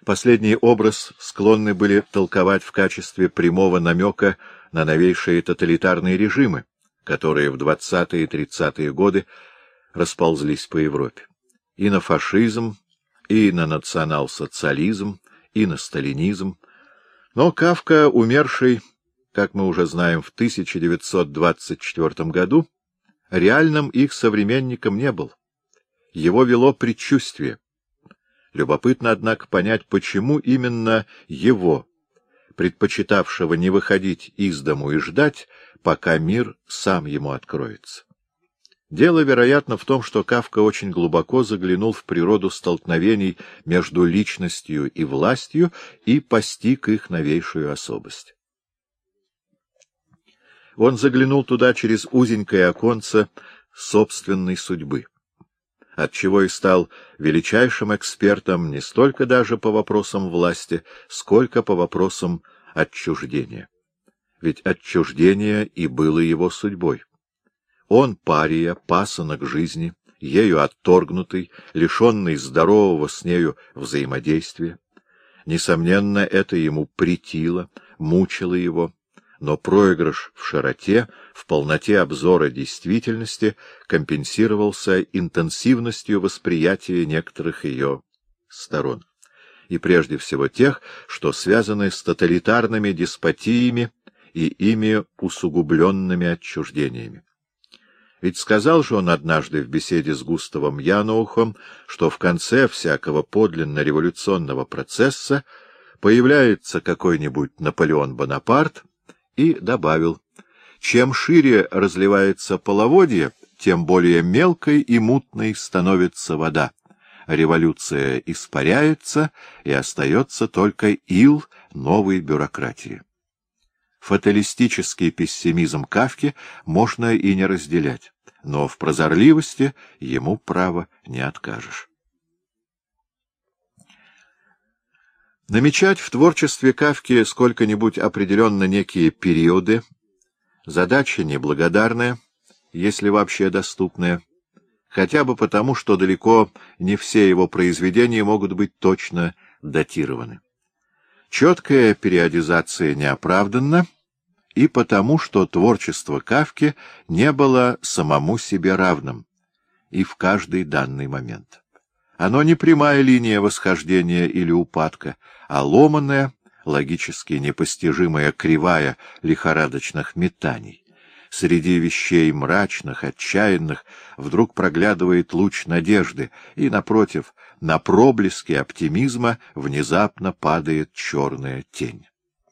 Последний образ склонны были толковать в качестве прямого намека на новейшие тоталитарные режимы, которые в 20-е и 30-е годы расползлись по Европе. И на фашизм, и на национал-социализм, и на сталинизм. Но Кафка, умерший, как мы уже знаем, в 1924 году, реальным их современником не был. Его вело предчувствие. Любопытно, однако, понять, почему именно его, предпочитавшего не выходить из дому и ждать, пока мир сам ему откроется. Дело, вероятно, в том, что Кафка очень глубоко заглянул в природу столкновений между личностью и властью и постиг их новейшую особость. Он заглянул туда через узенькое оконце собственной судьбы, отчего и стал величайшим экспертом не столько даже по вопросам власти, сколько по вопросам отчуждения. Ведь отчуждение и было его судьбой. Он пария, пасынок жизни, ею отторгнутый, лишенный здорового с нею взаимодействия. Несомненно, это ему претило, мучило его, но проигрыш в широте, в полноте обзора действительности компенсировался интенсивностью восприятия некоторых ее сторон, и прежде всего тех, что связаны с тоталитарными деспотиями и ими усугубленными отчуждениями. Ведь сказал же он однажды в беседе с Густавом Яноухом, что в конце всякого подлинно революционного процесса появляется какой-нибудь Наполеон Бонапарт, и добавил: чем шире разливается половодье, тем более мелкой и мутной становится вода. Революция испаряется, и остается только ил новой бюрократии. Фаталистический пессимизм Кафки можно и не разделять, но в прозорливости ему право не откажешь. Намечать в творчестве Кафки сколько-нибудь определенно некие периоды — задача неблагодарная, если вообще доступная, хотя бы потому, что далеко не все его произведения могут быть точно датированы. Четкая периодизация неоправданна и потому, что творчество Кафки не было самому себе равным и в каждый данный момент. Оно не прямая линия восхождения или упадка, а ломаная, логически непостижимая кривая лихорадочных метаний. Среди вещей мрачных, отчаянных вдруг проглядывает луч надежды, и, напротив, на проблески оптимизма внезапно падает черная тень.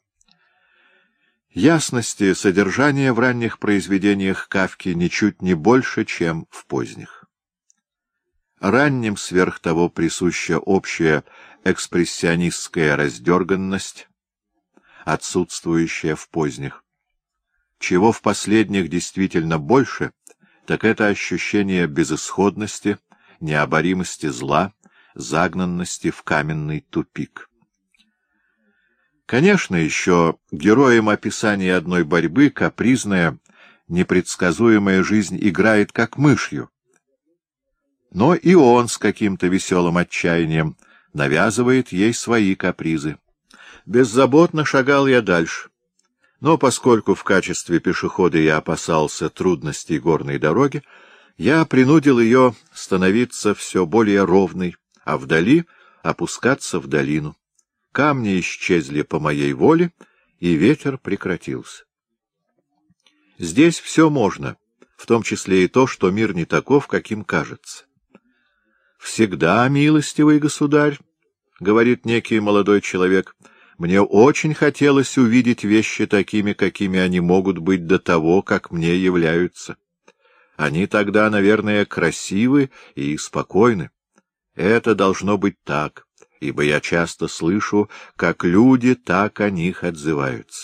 Ясности содержания в ранних произведениях Кафки ничуть не больше, чем в поздних. Ранним сверх того присуща общая экспрессионистская раздерганность, отсутствующая в поздних. Чего в последних действительно больше, так это ощущение безысходности, необоримости зла, загнанности в каменный тупик. Конечно, еще героем описания одной борьбы капризная, непредсказуемая жизнь играет как мышью. Но и он с каким-то веселым отчаянием навязывает ей свои капризы. Беззаботно шагал я дальше. Но поскольку в качестве пешехода я опасался трудностей горной дороги, я принудил ее становиться все более ровной, а вдали опускаться в долину. Камни исчезли по моей воле, и ветер прекратился. Здесь все можно, в том числе и то, что мир не таков, каким кажется. «Всегда, милостивый государь, — говорит некий молодой человек, — мне очень хотелось увидеть вещи такими, какими они могут быть до того, как мне являются. Они тогда, наверное, красивы и спокойны. Это должно быть так, ибо я часто слышу, как люди так о них отзываются».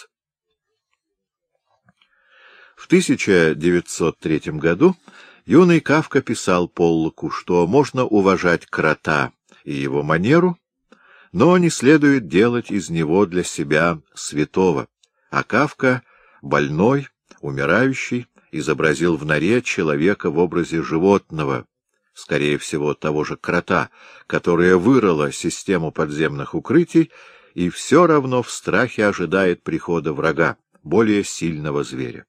В 1903 году юный Кафка писал Поллоку, что можно уважать крота и его манеру, но не следует делать из него для себя святого, а Кафка, больной, умирающий, изобразил в норе человека в образе животного, скорее всего, того же крота, которая вырыла систему подземных укрытий, и все равно в страхе ожидает прихода врага, более сильного зверя.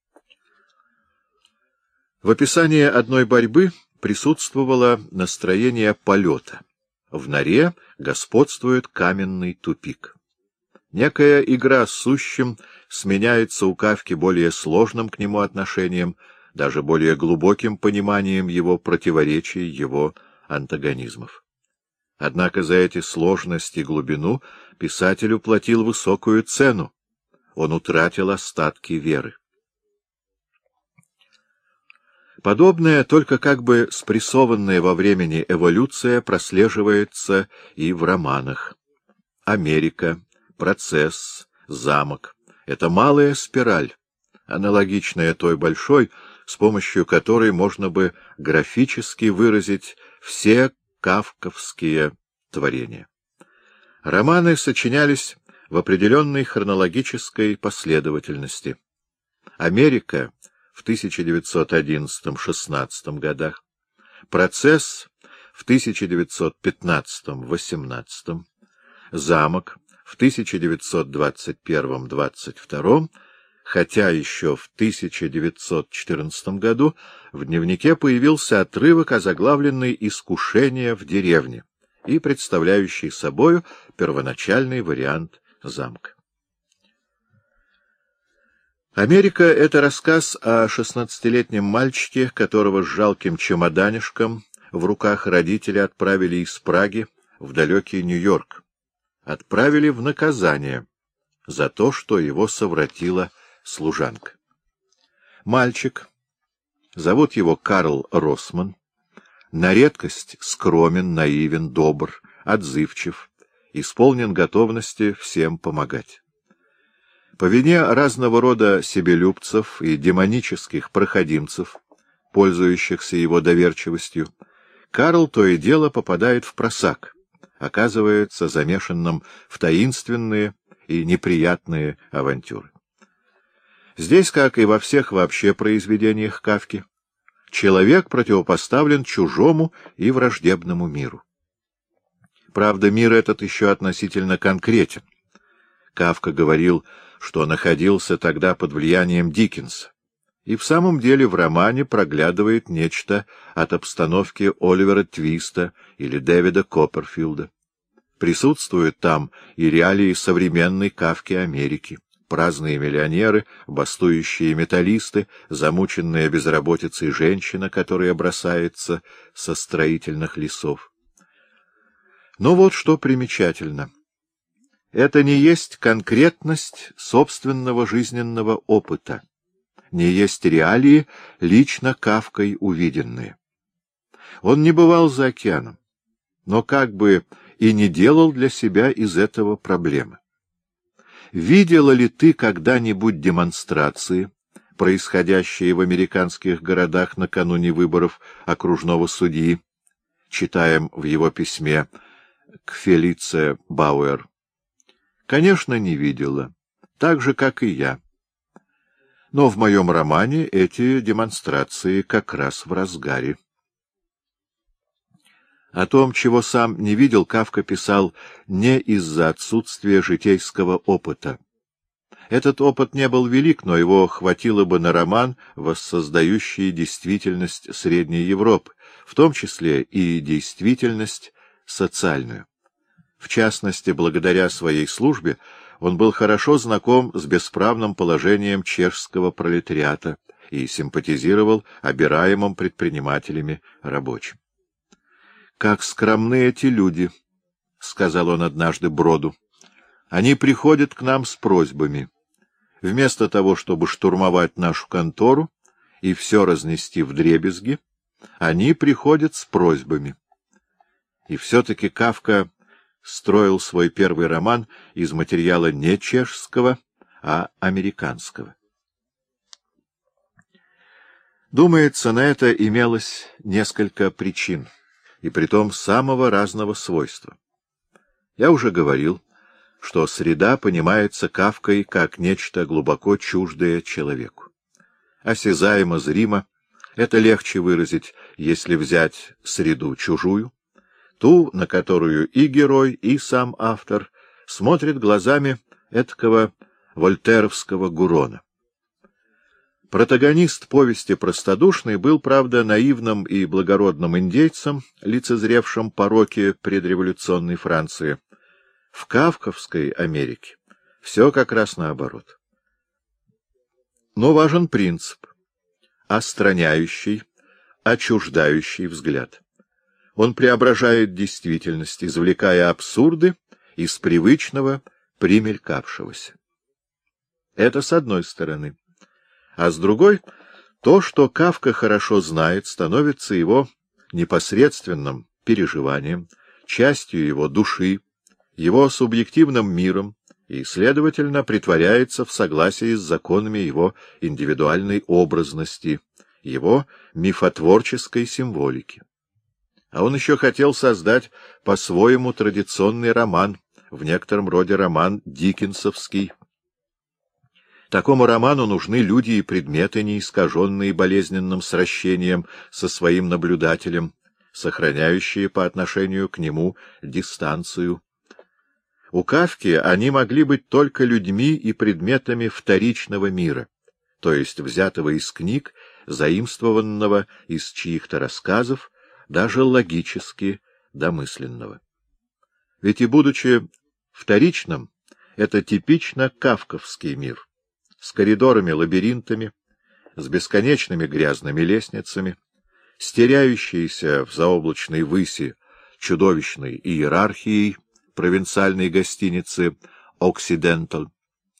В описании одной борьбы присутствовало настроение полета. В норе господствует каменный тупик. Некая игра с сущим сменяется у Кафки более сложным к нему отношением, даже более глубоким пониманием его противоречий, его антагонизмов. Однако за эти сложность и глубину писатель уплатил высокую цену. Он утратил остатки веры. Подобная, только как бы спрессованная во времени эволюция прослеживается и в романах. Америка, процесс, замок — это малая спираль, аналогичная той большой, с помощью которой можно бы графически выразить все кафковские творения. Романы сочинялись в определенной хронологической последовательности. Америка в 1911-16 годах, процесс в 1915-18, замок в 1921-22, хотя еще в 1914 году в дневнике появился отрывок, озаглавленный «Искушение в деревне» и представляющий собою первоначальный вариант замка. «Америка» — это рассказ о 16-летнем мальчике, которого с жалким чемоданишком в руках родители отправили из Праги в далекий Нью-Йорк. Отправили в наказание за то, что его совратила служанка. Мальчик, зовут его Карл Россман, на редкость скромен, наивен, добр, отзывчив, исполнен готовности всем помогать. По вине разного рода себелюбцев и демонических проходимцев, пользующихся его доверчивостью, Карл то и дело попадает в просак, оказывается замешанным в таинственные и неприятные авантюры. Здесь, как и во всех вообще произведениях Кафки, человек противопоставлен чужому и враждебному миру. Правда, мир этот еще относительно конкретен. Кафка говорил, что находился тогда под влиянием Диккенса, и в самом деле в романе проглядывает нечто от обстановки Оливера Твиста или Дэвида Копперфилда. Присутствуют там и реалии современной Кафки Америки. Праздные миллионеры, бастующие металлисты, замученная безработицей женщина, которая бросается со строительных лесов. Но вот что примечательно. Это не есть конкретность собственного жизненного опыта, не есть реалии, лично Кафкой увиденные. Он не бывал за океаном, но как бы и не делал для себя из этого проблемы. Видела ли ты когда-нибудь демонстрации, происходящие в американских городах накануне выборов окружного судьи? Читаем в его письме к Фелице Бауэр. Конечно, не видела, так же, как и я. Но в моем романе эти демонстрации как раз в разгаре. О том, чего сам не видел, Кафка писал не из-за отсутствия житейского опыта. Этот опыт не был велик, но его хватило бы на роман, воссоздающий действительность Средней Европы, в том числе и действительность социальную. В частности, благодаря своей службе он был хорошо знаком с бесправным положением чешского пролетариата и симпатизировал обираемым предпринимателями рабочим. «Как скромны эти люди», — сказал он однажды Броду. «Они приходят к нам с просьбами. Вместо того, чтобы штурмовать нашу контору и все разнести вдребезги, они приходят с просьбами». И все-таки Кафка строил свой первый роман из материала не чешского, а американского. Думается, на это имелось несколько причин, и притом самого разного свойства. Я уже говорил, что среда понимается Кафкой как нечто глубоко чуждое человеку. Осязаемо, зримо — это легче выразить, если взять среду чужую, ту, на которую и герой, и сам автор смотрят глазами эткого вольтеровского Гурона. Протагонист повести «Простодушный» был, правда, наивным и благородным индейцем, лицезревшим пороки предреволюционной Франции. В кавковской Америке все как раз наоборот. Но важен принцип — отстраняющий, отчуждающий взгляд. Он преображает действительность, извлекая абсурды из привычного, примелькавшегося. Это с одной стороны. А с другой — то, что Кафка хорошо знает, становится его непосредственным переживанием, частью его души, его субъективным миром и, следовательно, притворяется в согласии с законами его индивидуальной образности, его мифотворческой символики. А он еще хотел создать по-своему традиционный роман, в некотором роде роман диккенсовский. Такому роману нужны люди и предметы, не искаженные болезненным сращением со своим наблюдателем, сохраняющие по отношению к нему дистанцию. У Кафки они могли быть только людьми и предметами вторичного мира, то есть взятого из книг, заимствованного из чьих-то рассказов, даже логически домысленного. Ведь и будучи вторичным, это типично кафковский мир, с коридорами-лабиринтами, с бесконечными грязными лестницами, с теряющейся в заоблачной выси чудовищной иерархией провинциальной гостиницы «Оксиденталь».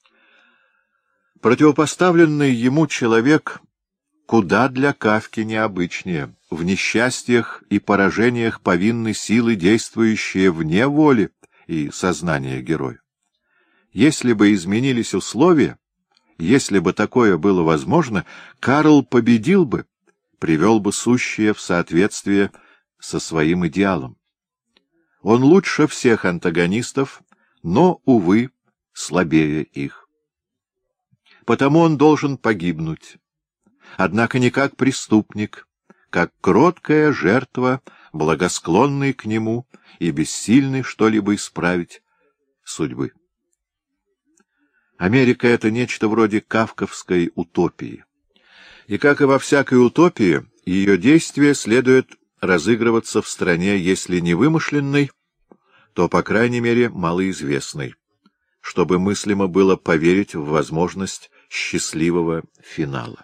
Противопоставленный ему человек куда для Кафки необычнее, в несчастьях и поражениях повинны силы, действующие вне воли и сознания героя. Если бы изменились условия, если бы такое было возможно, Карл победил бы, привел бы сущее в соответствие со своим идеалом. Он лучше всех антагонистов, но, увы, слабее их. Потому он должен погибнуть, однако не как преступник, как кроткая жертва, благосклонной к нему и бессильной что-либо исправить судьбы. Америка — это нечто вроде кафковской утопии. И, как и во всякой утопии, ее действия следует разыгрываться в стране, если не вымышленной, то, по крайней мере, малоизвестной, чтобы мыслимо было поверить в возможность счастливого финала.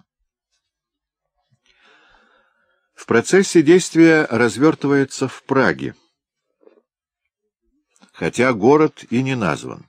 В процессе действия развертывается в Праге, хотя город и не назван.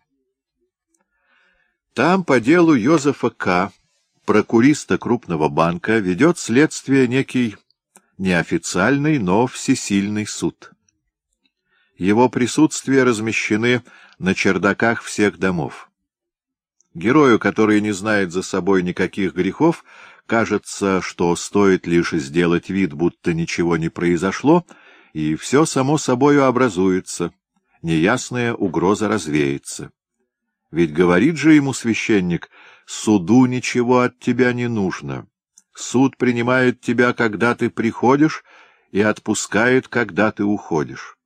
Там по делу Йозефа К., прокуриста крупного банка, ведет следствие некий неофициальный, но всесильный суд. Его присутствие размещены на чердаках всех домов. Герою, который не знает за собой никаких грехов, кажется, что стоит лишь сделать вид, будто ничего не произошло, и все само собою образуется, неясная угроза развеется. Ведь говорит же ему священник: суду ничего от тебя не нужно. Суд принимает тебя, когда ты приходишь, и отпускает, когда ты уходишь.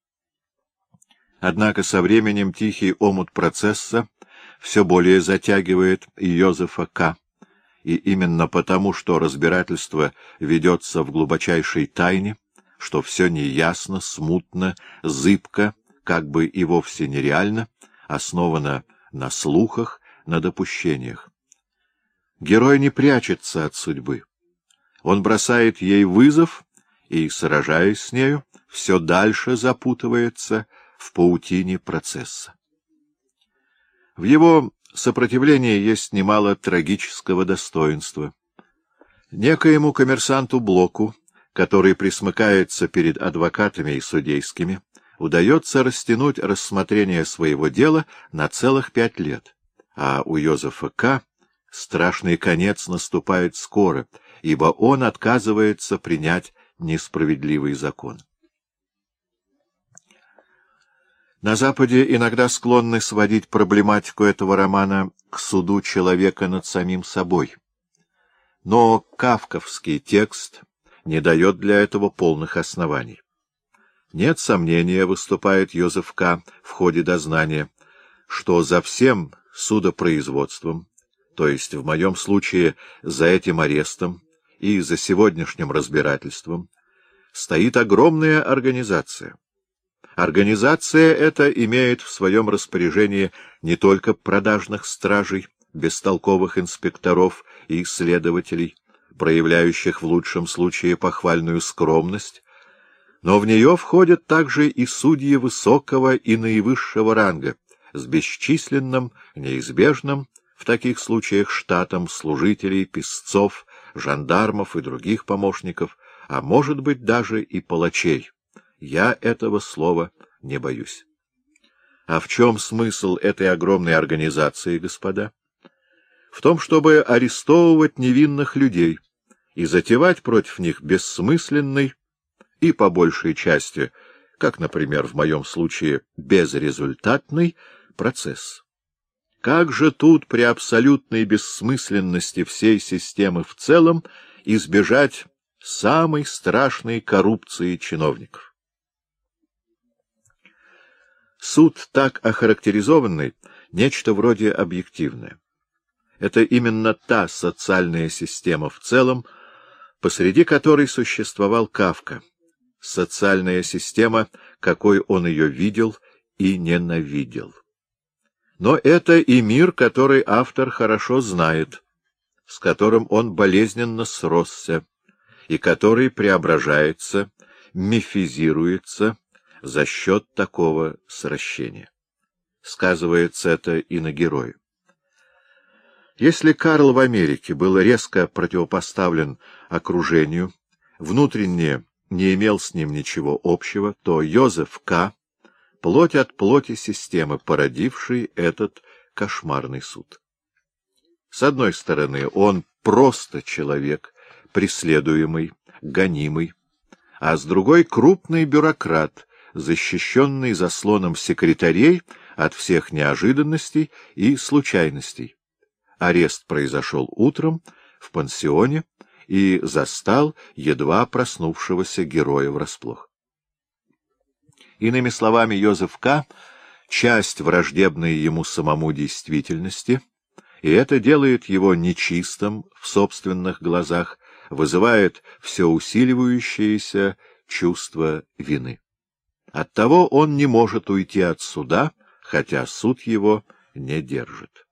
Однако со временем тихий омут процесса все более затягивает Йозефа К., и именно потому, что разбирательство ведется в глубочайшей тайне, что все неясно, смутно, зыбко, как бы и вовсе нереально, основано на слухах, на допущениях. Герой не прячется от судьбы. Он бросает ей вызов и, сражаясь с нею, все дальше запутывается в паутине процесса. В его сопротивлении есть немало трагического достоинства. Некоему коммерсанту Блоку, который присмыкается перед адвокатами и судейскими, удается растянуть рассмотрение своего дела на целых 5 лет, а у Йозефа К. страшный конец наступает скоро, ибо он отказывается принять несправедливый закон. На Западе иногда склонны сводить проблематику этого романа к суду человека над самим собой. Но кафковский текст не дает для этого полных оснований. Нет сомнения, выступает Йозеф К. в ходе дознания, что за всем судопроизводством, то есть в моем случае за этим арестом и за сегодняшним разбирательством, стоит огромная организация. Организация эта имеет в своем распоряжении не только продажных стражей, бестолковых инспекторов и следователей, проявляющих в лучшем случае похвальную скромность, но в нее входят также и судьи высокого и наивысшего ранга, с бесчисленным, неизбежным в таких случаях штатом служителей, писцов, жандармов и других помощников, а может быть даже и палачей. Я этого слова не боюсь. А в чем смысл этой огромной организации, господа? В том, чтобы арестовывать невинных людей и затевать против них бессмысленный и, по большей части, как, например, в моем случае, безрезультатный процесс. Как же тут при абсолютной бессмысленности всей системы в целом избежать самой страшной коррупции чиновников? Суд, так охарактеризованный, нечто вроде объективное. Это именно та социальная система в целом, посреди которой существовал Кафка. Социальная система, какой он ее видел и ненавидел. Но это и мир, который автор хорошо знает, с которым он болезненно сросся, и который преображается, мифизируется за счет такого сращения. Сказывается это и на герое. Если Карл в Америке был резко противопоставлен окружению, внутренне не имел с ним ничего общего, то Йозеф К. — плоть от плоти системы, породившей этот кошмарный суд. С одной стороны, он просто человек, преследуемый, гонимый, а с другой — крупный бюрократ, защищенный заслоном секретарей от всех неожиданностей и случайностей. Арест произошел утром в пансионе и застал едва проснувшегося героя врасплох. Иными словами, Йозеф К. — часть враждебной ему самому действительности, и это делает его нечистым в собственных глазах, вызывает все усиливающееся чувство вины. Оттого он не может уйти от суда, хотя суд его не держит.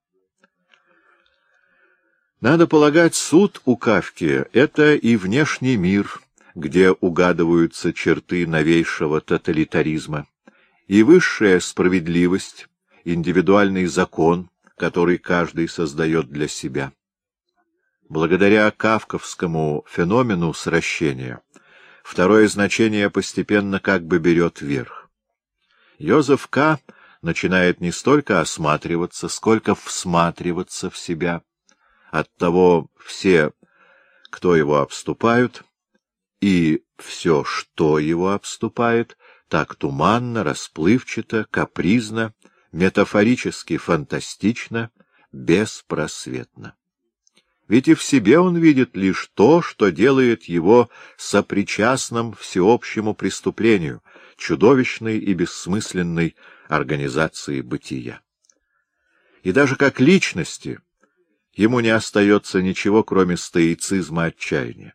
Надо полагать, суд у Кафки — это и внешний мир, где угадываются черты новейшего тоталитаризма, и высшая справедливость, индивидуальный закон, который каждый создает для себя. Благодаря кафковскому феномену сращения второе значение постепенно как бы берет верх. Йозеф К. начинает не столько осматриваться, сколько всматриваться в себя. Оттого все, кто его обступают, и все, что его обступает, так туманно, расплывчато, капризно, метафорически фантастично, беспросветно. Ведь и в себе он видит лишь то, что делает его сопричастным всеобщему преступлению, чудовищной и бессмысленной организации бытия. И даже как личности ему не остается ничего, кроме стоицизма отчаяния.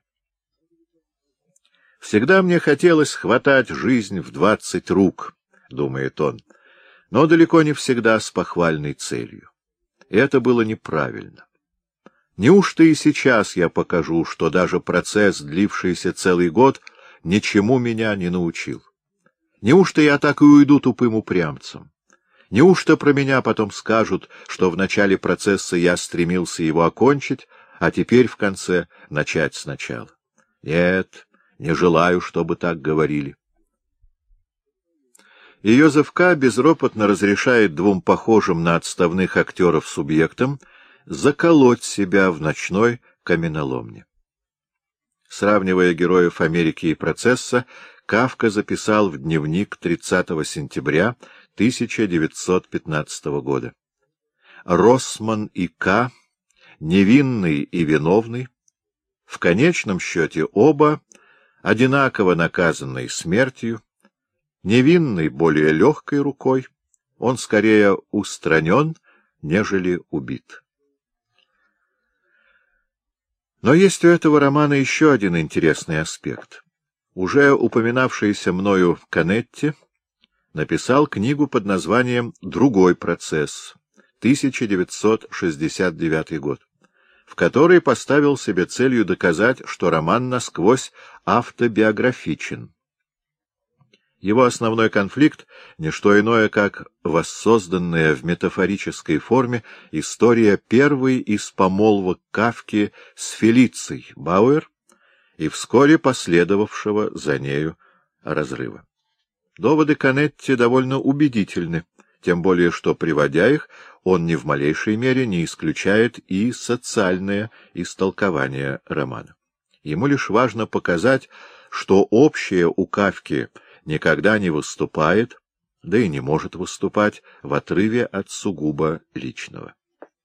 «Всегда мне хотелось хватать жизнь в 20 рук», — думает он, но далеко не всегда с похвальной целью. И это было неправильно. Неужто и сейчас я покажу, что даже процесс, длившийся целый год, ничему меня не научил? Неужто я так и уйду тупым упрямцем? Неужто про меня потом скажут, что в начале процесса я стремился его окончить, а теперь в конце начать сначала? Нет, не желаю, чтобы так говорили. И Йозеф К. безропотно разрешает двум похожим на отставных актеров субъектам заколоть себя в ночной каменоломне. Сравнивая героев Америки и процесса, Кафка записал в дневник 30 сентября 1915 года. Россман и К., невинный и виновный, в конечном счете оба одинаково наказанный смертью, невинный более легкой рукой, он скорее устранен, нежели убит. Но есть у этого романа еще один интересный аспект. Уже упоминавшийся мною Канетти написал книгу под названием «Другой процесс», 1969 год, в которой поставил себе целью доказать, что роман насквозь автобиографичен. Его основной конфликт — не что иное, как воссозданная в метафорической форме история первой из помолвок Кафки с Фелицией Бауэр и вскоре последовавшего за нею разрыва. Доводы Канетти довольно убедительны, тем более что, приводя их, он ни в малейшей мере не исключает и социальное истолкование романа. Ему лишь важно показать, что общее у Кафки никогда не выступает, да и не может выступать в отрыве от сугубо личного.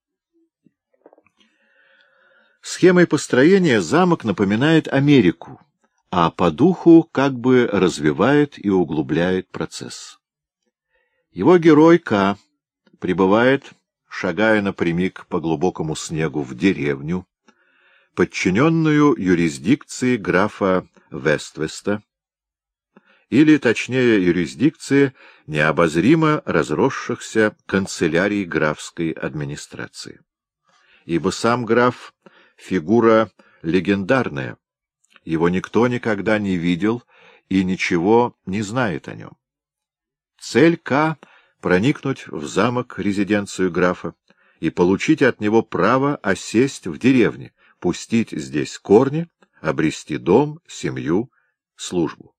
Схемой построения замок напоминает Америку, а по духу как бы развивает и углубляет процесс. Его герой К. прибывает, шагая напрямик по глубокому снегу, в деревню, подчиненную юрисдикции графа Вествеста, или, точнее, юрисдикции необозримо разросшихся канцелярий графской администрации. Ибо сам граф — фигура легендарная, его никто никогда не видел и ничего не знает о нем. Цель К — проникнуть в замок-резиденцию графа и получить от него право осесть в деревне, пустить здесь корни, обрести дом, семью, службу.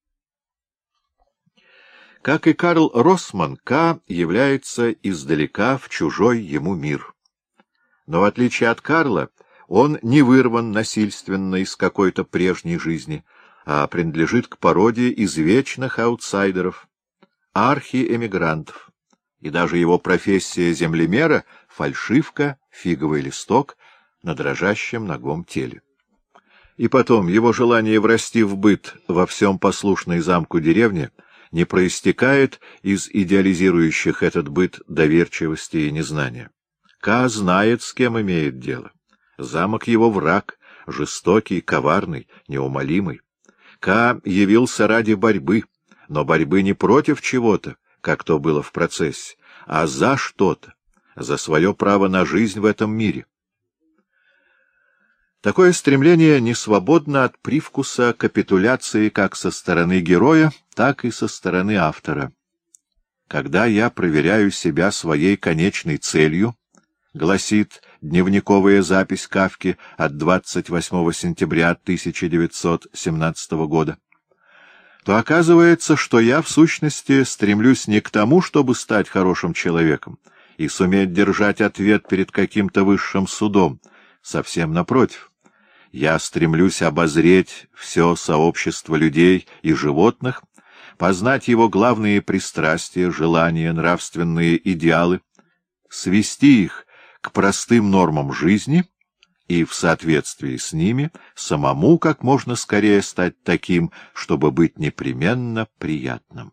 Как и Карл Россман, К. является издалека в чужой ему мир. Но в отличие от Карла, он не вырван насильственно из какой-то прежней жизни, а принадлежит к породе извечных аутсайдеров, архиэмигрантов, и даже его профессия землемера — фальшивка, фиговый листок на дрожащем нагом теле. И потом, его желание врасти в быт во всем послушной замку деревни не проистекает из идеализирующих этот быт доверчивости и незнания. Ка знает, с кем имеет дело. Замок его враг, жестокий, коварный, неумолимый. Ка явился ради борьбы, но борьбы не против чего-то, как то было в процессе, а за что-то, за свое право на жизнь в этом мире. Такое стремление не свободно от привкуса капитуляции как со стороны героя, так и со стороны автора. Когда я проверяю себя своей конечной целью, гласит дневниковая запись Кафки от 28 сентября 1917 года, то оказывается, что я в сущности стремлюсь не к тому, чтобы стать хорошим человеком и суметь держать ответ перед каким-то высшим судом, совсем напротив. Я стремлюсь обозреть все сообщество людей и животных, познать его главные пристрастия, желания, нравственные идеалы, свести их к простым нормам жизни и в соответствии с ними самому как можно скорее стать таким, чтобы быть непременно приятным.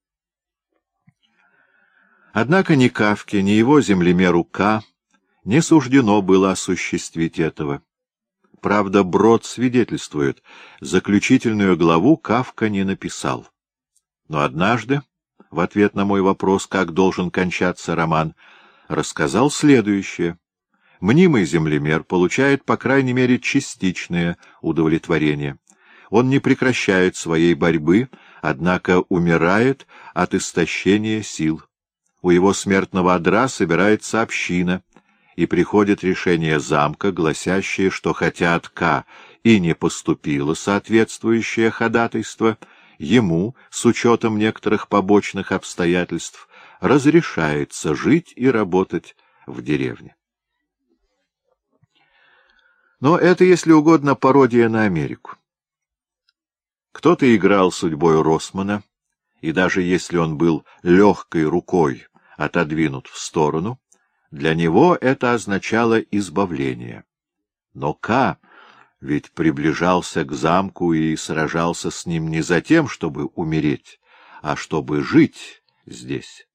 Однако ни Кафке, ни его землемеру К. не суждено было осуществить этого. Правда, Брод свидетельствует, заключительную главу Кафка не написал. Но однажды, в ответ на мой вопрос, как должен кончаться роман, рассказал следующее. Мнимый землемер получает, по крайней мере, частичное удовлетворение. Он не прекращает своей борьбы, однако умирает от истощения сил. У его смертного одра собирается община, и приходит решение замка, гласящее, что хотя от К. и не поступило соответствующее ходатайство, ему, с учетом некоторых побочных обстоятельств, разрешается жить и работать в деревне. Но это, если угодно, пародия на Америку. Кто-то играл судьбой Россмана, и даже если он был легкой рукой отодвинут в сторону, для него это означало избавление. Но К. ведь приближался к замку и сражался с ним не за тем, чтобы умереть, а чтобы жить здесь.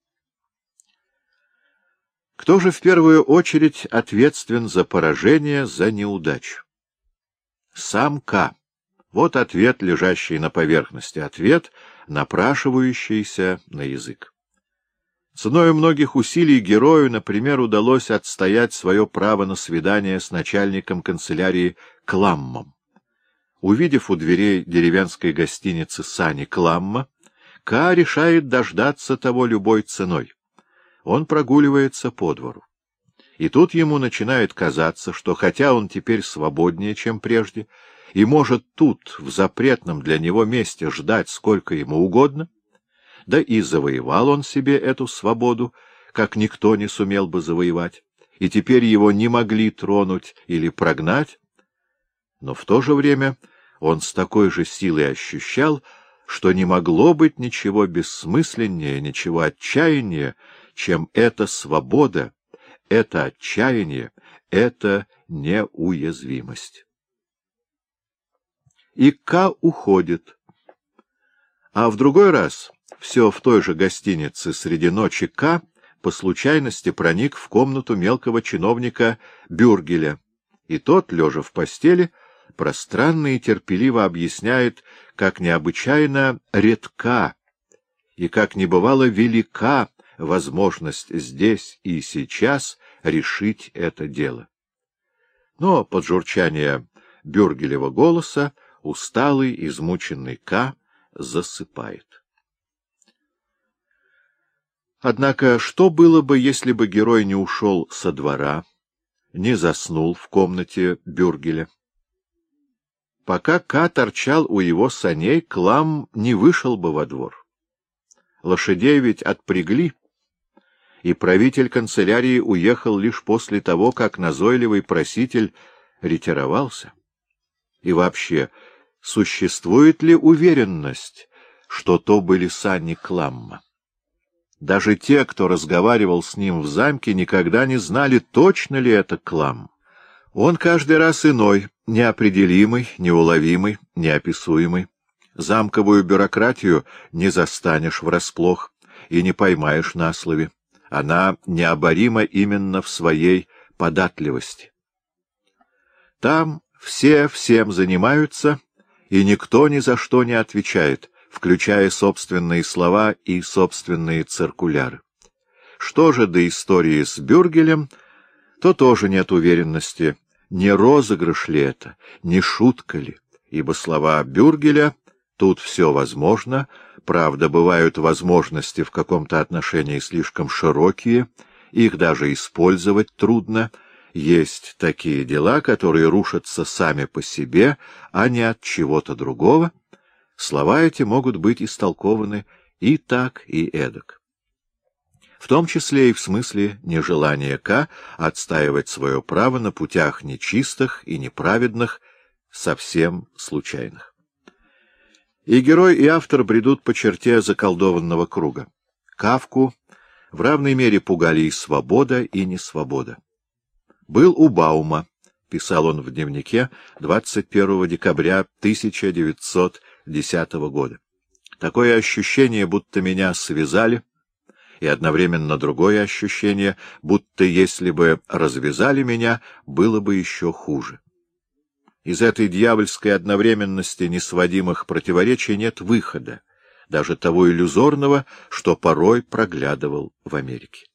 Кто же в первую очередь ответственен за поражение, за неудачу? Сам К. Вот ответ, лежащий на поверхности, ответ, напрашивающийся на язык. Ценой многих усилий герою, например, удалось отстоять свое право на свидание с начальником канцелярии Кламмом. Увидев у дверей деревенской гостиницы сани Кламма, К. решает дождаться того любой ценой. Он прогуливается по двору. И тут ему начинает казаться, что хотя он теперь свободнее, чем прежде, и может тут, в запретном для него месте, ждать сколько ему угодно, да и завоевал он себе эту свободу, как никто не сумел бы завоевать, и теперь его не могли тронуть или прогнать, но в то же время он с такой же силой ощущал, что не могло быть ничего бессмысленнее, ничего отчаяннее, чем эта свобода, это отчаяние, это неуязвимость. И К. уходит. А в другой раз, все в той же гостинице среди ночи, К. по случайности проник в комнату мелкого чиновника Бюргеля, и тот, лежа в постели, пространно и терпеливо объясняет, как необычайно редка и как небывало велика возможность здесь и сейчас решить это дело. Но под журчание Бюргелева голоса усталый, измученный К. засыпает. Однако что было бы, если бы герой не ушел со двора, не заснул в комнате Бюргеля? Пока К. торчал у его саней, Клам не вышел бы во двор. Лошадей ведь отпрягли, и правитель канцелярии уехал лишь после того, как назойливый проситель ретировался. И вообще, существует ли уверенность, что то были сани Кламма? Даже те, кто разговаривал с ним в замке, никогда не знали, точно ли это Клам. Он каждый раз иной, неопределимый, неуловимый, неописуемый. Замковую бюрократию не застанешь врасплох и не поймаешь на слове. Она необорима именно в своей податливости. Там все всем занимаются, и никто ни за что не отвечает, включая собственные слова и собственные циркуляры. Что же до истории с Бюргелем, то тоже нет уверенности, не розыгрыш ли это, не шутка ли, ибо слова Бюргеля «тут все возможно», правда, бывают возможности в каком-то отношении слишком широкие, их даже использовать трудно, есть такие дела, которые рушатся сами по себе, а не от чего-то другого. Слова эти могут быть истолкованы и так, и эдак. В том числе и в смысле нежелания К. отстаивать свое право на путях нечистых и неправедных, совсем случайных. И герой, и автор бредут по черте заколдованного круга. Кафку в равной мере пугали и свобода, и несвобода. «Был у Баума», — писал он в дневнике 21 декабря 1910 года. «Такое ощущение, будто меня связали, и одновременно другое ощущение, будто если бы развязали меня, было бы еще хуже. Из этой дьявольской одновременности несводимых противоречий нет выхода, даже того иллюзорного, что порой проглядывал в Америке.